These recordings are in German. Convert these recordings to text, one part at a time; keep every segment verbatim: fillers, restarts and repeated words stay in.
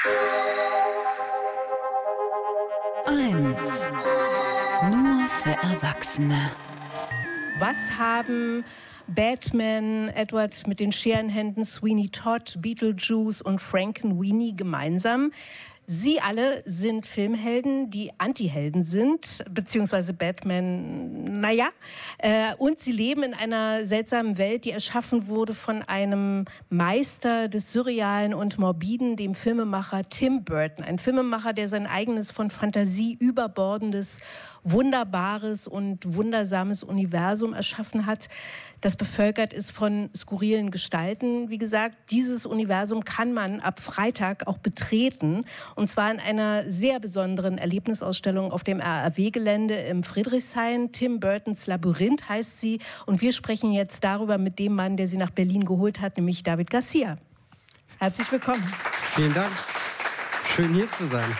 eins. Nur für Erwachsene. Was haben Batman, Edward mit den Scherenhänden, Sweeney Todd, Beetlejuice und Frankenweenie gemeinsam? Sie alle sind Filmhelden, die Antihelden sind, beziehungsweise Batman, naja. Äh, und sie leben in einer seltsamen Welt, die erschaffen wurde von einem Meister des Surrealen und Morbiden, dem Filmemacher Tim Burton. Ein Filmemacher, der sein eigenes, von Fantasie überbordendes, wunderbares und wundersames Universum erschaffen hat, das bevölkert ist von skurrilen Gestalten. Wie gesagt, dieses Universum kann man ab Freitag auch betreten. Und zwar in einer sehr besonderen Erlebnisausstellung auf dem R A W-Gelände im Friedrichshain. Tim Burtons Labyrinth heißt sie. Und wir sprechen jetzt darüber mit dem Mann, der sie nach Berlin geholt hat, nämlich David Garcia. Herzlich willkommen. Vielen Dank. Schön hier zu sein.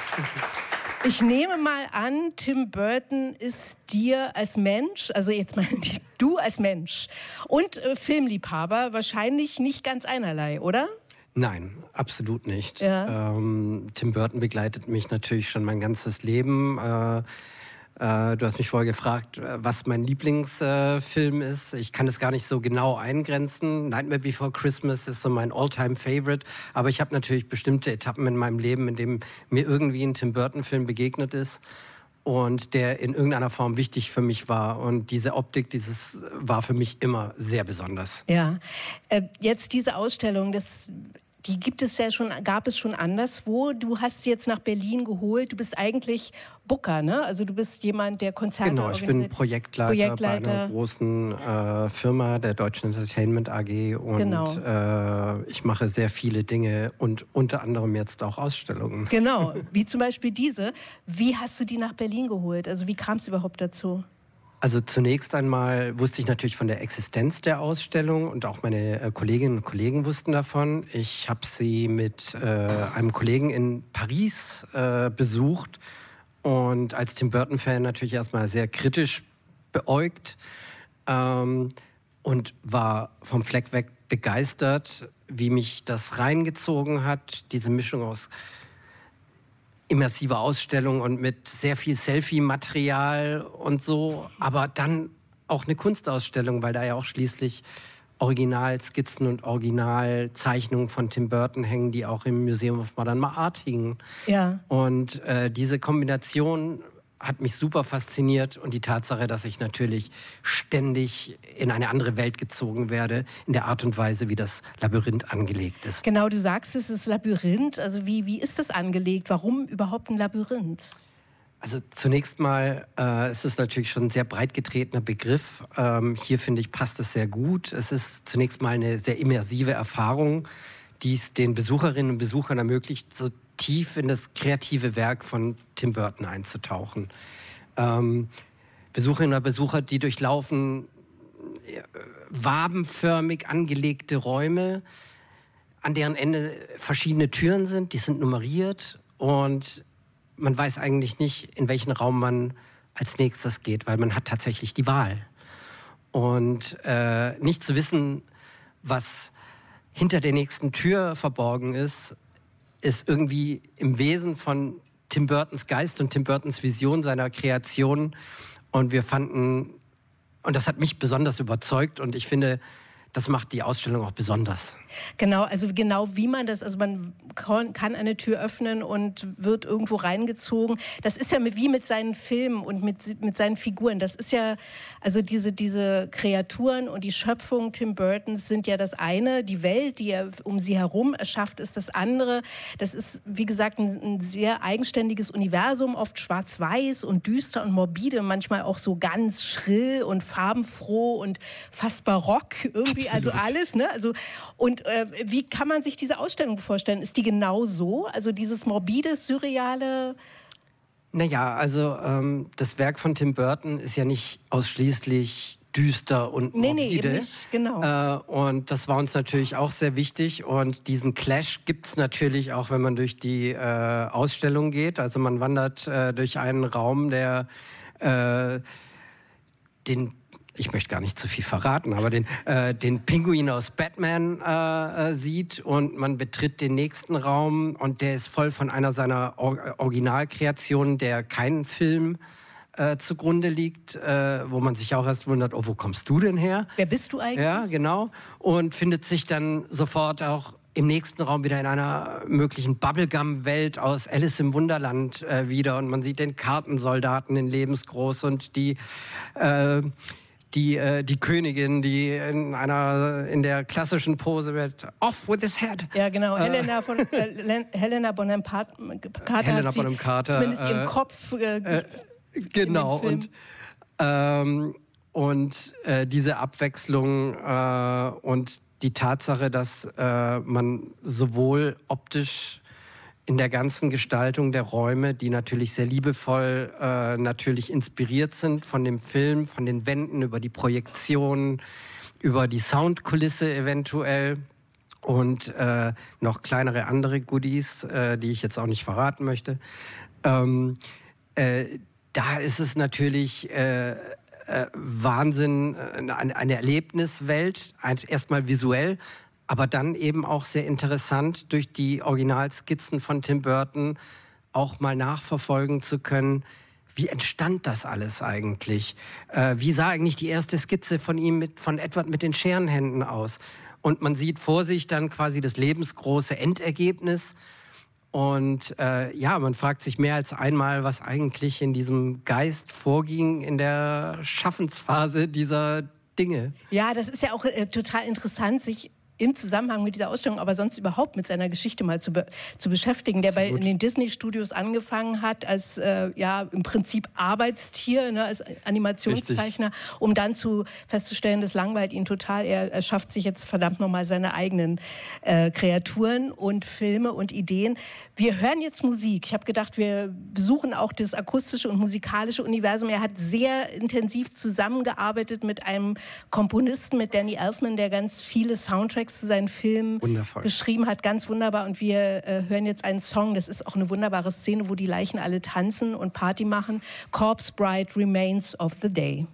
Ich nehme mal an, Tim Burton ist dir als Mensch, also jetzt mal du als Mensch und äh, Filmliebhaber wahrscheinlich nicht ganz einerlei, oder? Nein, absolut nicht. Ja. Ähm, Tim Burton begleitet mich natürlich schon mein ganzes Leben. Äh, äh, du hast mich vorher gefragt, was mein Lieblingsfilm äh, ist. Ich kann es gar nicht so genau eingrenzen. Nightmare Before Christmas ist so mein All-Time-Favorite. Aber ich habe natürlich bestimmte Etappen in meinem Leben, in denen mir irgendwie ein Tim Burton-Film begegnet ist und der in irgendeiner Form wichtig für mich war. Und diese Optik, dieses war für mich immer sehr besonders. Ja, äh, jetzt diese Ausstellung, das... Die gibt es ja schon, gab es schon anderswo. Du hast sie jetzt nach Berlin geholt. Du bist eigentlich Booker, ne? Also du bist jemand, der Konzerte Genau, ich bin Projektleiter, Projektleiter bei einer großen äh, Firma, der Deutschen Entertainment A G. Und genau. äh, ich mache sehr viele Dinge und unter anderem jetzt auch Ausstellungen. Genau, wie zum Beispiel diese. Wie hast du die nach Berlin geholt? Also wie kam es überhaupt dazu? Also zunächst einmal wusste ich natürlich von der Existenz der Ausstellung und auch meine äh, Kolleginnen und Kollegen wussten davon. Ich habe sie mit äh, einem Kollegen in Paris äh, besucht und als Tim Burton-Fan natürlich erstmal sehr kritisch beäugt ähm, und war vom Fleck weg begeistert, wie mich das reingezogen hat, diese Mischung aus immersive Ausstellung und mit sehr viel Selfie-Material und so, aber dann auch eine Kunstausstellung, weil da ja auch schließlich Originalskizzen und Originalzeichnungen von Tim Burton hängen, die auch im Museum of Modern Art hingen. Ja. Und äh, diese Kombination hat mich super fasziniert und die Tatsache, dass ich natürlich ständig in eine andere Welt gezogen werde, in der Art und Weise, wie das Labyrinth angelegt ist. Genau, du sagst, es ist Labyrinth. Also wie, wie ist das angelegt? Warum überhaupt ein Labyrinth? Also zunächst mal äh, es ist natürlich schon ein sehr breit getretener Begriff. Ähm, hier, finde ich, passt es sehr gut. Es ist zunächst mal eine sehr immersive Erfahrung, die es den Besucherinnen und Besuchern ermöglicht, so tief in das kreative Werk von Tim Burton einzutauchen. Ähm, Besucherinnen und Besucher, die durchlaufen äh, wabenförmig angelegte Räume, an deren Ende verschiedene Türen sind, die sind nummeriert und man weiß eigentlich nicht, in welchen Raum man als nächstes geht, weil man hat tatsächlich die Wahl. Und äh, nicht zu wissen, was hinter der nächsten Tür verborgen ist, ist irgendwie im Wesen von Tim Burtons Geist und Tim Burtons Vision seiner Kreation. Und wir fanden, und das hat mich besonders überzeugt und ich finde, das macht die Ausstellung auch besonders. Genau, also genau wie man das, also man kann eine Tür öffnen und wird irgendwo reingezogen. Das ist ja wie mit seinen Filmen und mit, mit seinen Figuren. Das ist ja, also diese, diese Kreaturen und die Schöpfung Tim Burtons sind ja das eine. Die Welt, die er um sie herum erschafft, ist das andere. Das ist, wie gesagt, ein, ein sehr eigenständiges Universum, oft schwarz-weiß und düster und morbide, manchmal auch so ganz schrill und farbenfroh und fast barock irgendwie. Absolut. Also alles, ne? Also, und äh, wie kann man sich diese Ausstellung vorstellen? Ist die genau so? Also dieses morbide, surreale? Naja, also ähm, das Werk von Tim Burton ist ja nicht ausschließlich düster und nee, morbide. Nee, eben nicht, genau. Äh, und das war uns natürlich auch sehr wichtig. Und diesen Clash gibt es natürlich auch, wenn man durch die äh, Ausstellung geht. Also man wandert äh, durch einen Raum, der äh, den ich möchte gar nicht zu viel verraten, aber den, äh, den Pinguin aus Batman äh, äh, sieht und man betritt den nächsten Raum und der ist voll von einer seiner Or- Originalkreationen, der keinen Film äh, zugrunde liegt, äh, wo man sich auch erst wundert, oh, wo kommst du denn her? Wer bist du eigentlich? Ja, genau. Und findet sich dann sofort auch im nächsten Raum wieder in einer möglichen Bubblegum-Welt aus Alice im Wunderland äh, wieder. Und man sieht den Kartensoldaten in lebensgroß und die... Äh, Die, äh, die Königin, die in einer in der klassischen Pose wird off with his head. Ja, genau. Äh, Helena, von, äh, Helena Bonham Carter Helena hat sie Bonham Carter, zumindest ihren äh, Kopf äh, äh, genau und ähm, und äh, diese Abwechslung äh, und die Tatsache, dass äh, man sowohl optisch in der ganzen Gestaltung der Räume, die natürlich sehr liebevoll äh, natürlich inspiriert sind von dem Film, von den Wänden, über die Projektionen, über die Soundkulisse eventuell und äh, noch kleinere andere Goodies, äh, die ich jetzt auch nicht verraten möchte. Ähm, äh, da ist es natürlich äh, äh, Wahnsinn, eine, eine Erlebniswelt, erstmal visuell, aber dann eben auch sehr interessant, durch die Originalskizzen von Tim Burton auch mal nachverfolgen zu können, wie entstand das alles eigentlich? Äh, wie sah eigentlich die erste Skizze von ihm, mit, von Edward mit den Scherenhänden aus? Und man sieht vor sich dann quasi das lebensgroße Endergebnis. Und äh, ja, man fragt sich mehr als einmal, was eigentlich in diesem Geist vorging in der Schaffensphase dieser Dinge. Ja, das ist ja auch äh, total interessant, sich im Zusammenhang mit dieser Ausstellung, aber sonst überhaupt mit seiner Geschichte mal zu, be zu beschäftigen, der Absolut. bei in den Disney-Studios angefangen hat als äh, ja im Prinzip Arbeitstier, ne, als Animationszeichner, Richtig. um dann zu festzustellen, das langweilt ihn total. Er, er schafft sich jetzt verdammt nochmal seine eigenen äh, Kreaturen und Filme und Ideen. Wir hören jetzt Musik. Ich habe gedacht, wir besuchen auch das akustische und musikalische Universum. Er hat sehr intensiv zusammengearbeitet mit einem Komponisten, mit Danny Elfman, der ganz viele Soundtracks zu seinen Filmen Wundervoll. geschrieben hat. Ganz wunderbar. Und wir äh, hören jetzt einen Song. Das ist auch eine wunderbare Szene, wo die Leichen alle tanzen und Party machen. Corpse Bride, Remains of the Day.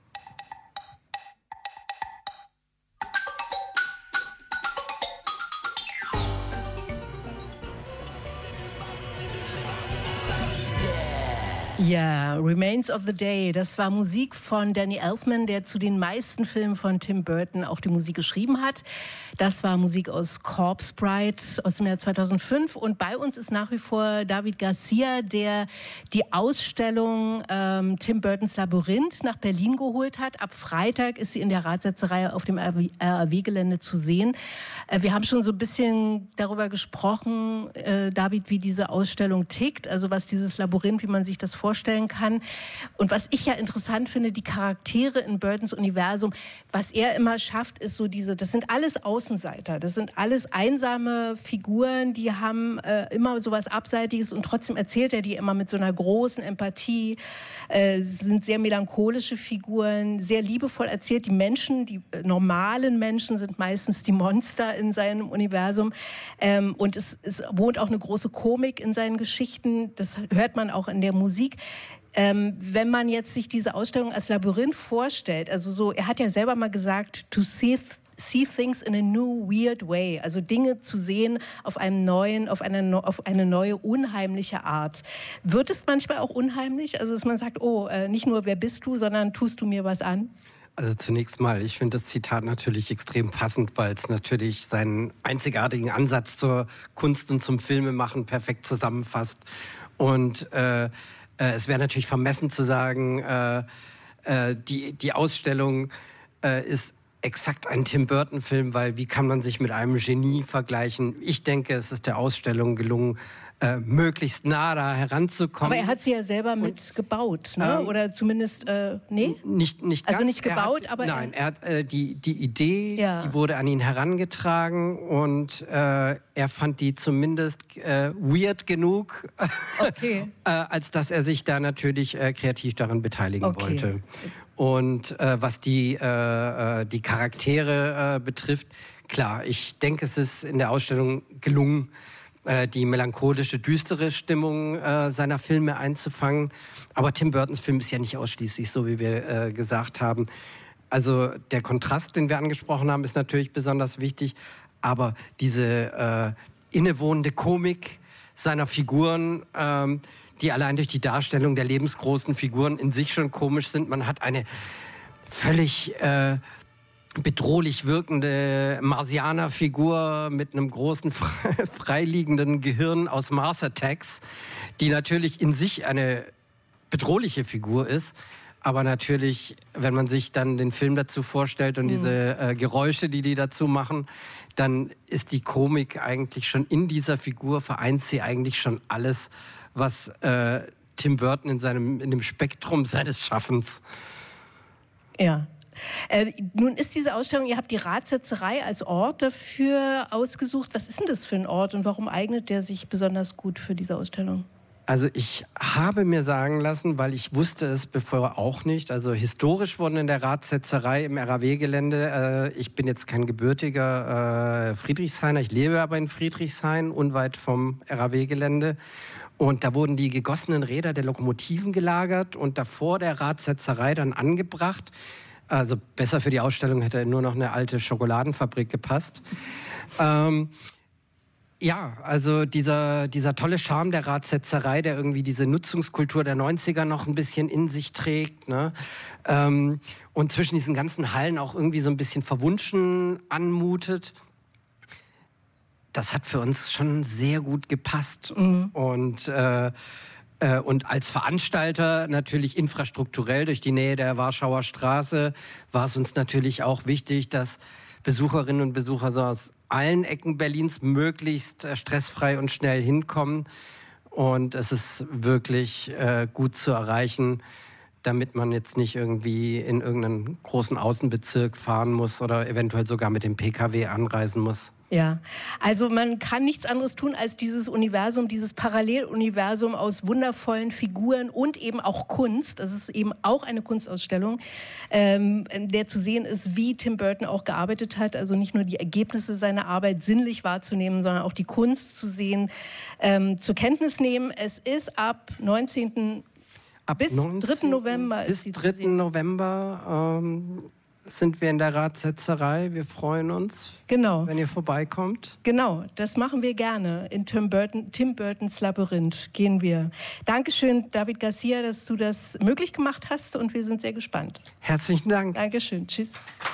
Ja, Remains of the Day, das war Musik von Danny Elfman, der zu den meisten Filmen von Tim Burton auch die Musik geschrieben hat. Das war Musik aus Corpse Bride aus dem Jahr zweitausendfünf. Und bei uns ist nach wie vor David Garcia, der die Ausstellung ähm, Tim Burtons Labyrinth nach Berlin geholt hat. Ab Freitag ist sie in der Ratsetzerei auf dem R A W-Gelände zu sehen. Äh, wir haben schon so ein bisschen darüber gesprochen, äh, David, wie diese Ausstellung tickt, also was dieses Labyrinth, wie man sich das vorstellen kann. Und was ich ja interessant finde, die Charaktere in Burtons Universum, was er immer schafft, ist so diese, das sind alles Außenseiter, das sind alles einsame Figuren, die haben äh, immer so was Abseitiges und trotzdem erzählt er die immer mit so einer großen Empathie, äh, sind sehr melancholische Figuren, sehr liebevoll erzählt. Die Menschen, die äh, normalen Menschen sind meistens die Monster in seinem Universum ähm, und es, es wohnt auch eine große Komik in seinen Geschichten, das hört man auch in der Musik. Ähm, wenn man jetzt sich diese Ausstellung als Labyrinth vorstellt, also so, er hat ja selber mal gesagt, to see, see things in a new weird way, also Dinge zu sehen auf einem neuen, auf eine, auf eine neue unheimliche Art. Wird es manchmal auch unheimlich? Also dass man sagt, oh, äh, nicht nur wer bist du, sondern tust du mir was an? Also zunächst mal, ich finde das Zitat natürlich extrem passend, weil es natürlich seinen einzigartigen Ansatz zur Kunst und zum Filmemachen perfekt zusammenfasst. Und äh, äh, es wäre natürlich vermessen zu sagen, äh, äh, die, die Ausstellung äh, ist exakt ein Tim Burton-Film, weil wie kann man sich mit einem Genie vergleichen? Ich denke, es ist der Ausstellung gelungen, äh, möglichst nah da heranzukommen. Aber er hat sie ja selber mit gebaut, ne? Ähm, Oder zumindest, äh, nee? Nicht, nicht ganz. Also nicht gebaut, hat, aber... Nein, er hat äh, die, die Idee, ja. die wurde an ihn herangetragen und äh, er fand die zumindest äh, weird genug, okay. äh, als dass er sich da natürlich äh, kreativ daran beteiligen okay. wollte. Und äh, was die, äh, die Charaktere äh, betrifft, klar, ich denke, es ist in der Ausstellung gelungen, äh, die melancholische, düstere Stimmung äh, seiner Filme einzufangen. Aber Tim Burtons Film ist ja nicht ausschließlich so, wie wir äh, gesagt haben. also der Kontrast, den wir angesprochen haben, ist natürlich besonders wichtig, aber diese äh, innewohnende Komik seiner Figuren, ähm, die allein durch die Darstellung der lebensgroßen Figuren in sich schon komisch sind. Man hat eine völlig äh, bedrohlich wirkende Marsianer-Figur mit einem großen freiliegenden Gehirn aus Mars Attacks, die natürlich in sich eine bedrohliche Figur ist. Aber natürlich, wenn man sich dann den Film dazu vorstellt und mhm. diese äh, Geräusche, die die dazu machen, dann ist die Komik eigentlich schon in dieser Figur, vereint sie eigentlich schon alles, was äh, Tim Burton in, seinem, in dem Spektrum seines Schaffens. Ja. Äh, nun ist diese Ausstellung, ihr habt die Ratsetzerei als Ort dafür ausgesucht. Was ist denn das für ein Ort und warum eignet der sich besonders gut für diese Ausstellung? Also ich habe mir sagen lassen, weil ich wusste es bevor auch nicht, also historisch wurden in der Ratsetzerei im R A W-Gelände, äh, ich bin jetzt kein gebürtiger äh, Friedrichshainer, ich lebe aber in Friedrichshain, unweit vom R A W-Gelände. Und da wurden die gegossenen Räder der Lokomotiven gelagert und davor der Ratsetzerei dann angebracht. Also besser für die Ausstellung hätte nur noch eine alte Schokoladenfabrik gepasst. Ähm, Ja, also dieser, dieser tolle Charme der Ratsetzerei, der irgendwie diese Nutzungskultur der neunziger noch ein bisschen in sich trägt, ne? Ähm, und zwischen diesen ganzen Hallen auch irgendwie so ein bisschen verwunschen anmutet. Das hat für uns schon sehr gut gepasst. Mhm. Und, äh, äh, und als Veranstalter natürlich infrastrukturell durch die Nähe der Warschauer Straße war es uns natürlich auch wichtig, dass Besucherinnen und Besucher so aus allen Ecken Berlins möglichst äh, stressfrei und schnell hinkommen. Und es ist wirklich äh, gut zu erreichen, damit man jetzt nicht irgendwie in irgendeinen großen Außenbezirk fahren muss oder eventuell sogar mit dem P K W anreisen muss. Ja, also man kann nichts anderes tun, als dieses Universum, dieses Paralleluniversum aus wundervollen Figuren und eben auch Kunst, das ist eben auch eine Kunstausstellung, ähm, in der zu sehen ist, wie Tim Burton auch gearbeitet hat, also nicht nur die Ergebnisse seiner Arbeit sinnlich wahrzunehmen, sondern auch die Kunst zu sehen, ähm, zur Kenntnis nehmen. Es ist ab neunzehnten Ab bis dritten November bis ist sie dritten zu sehen. November ähm, sind wir in der Ratsetzerei. Wir freuen uns, genau. wenn ihr vorbeikommt. Genau, das machen wir gerne. In Tim, Burton, Tim Burtons Labyrinth gehen wir. Dankeschön, David Garcia, dass du das möglich gemacht hast und wir sind sehr gespannt. Herzlichen Dank. Dankeschön, tschüss.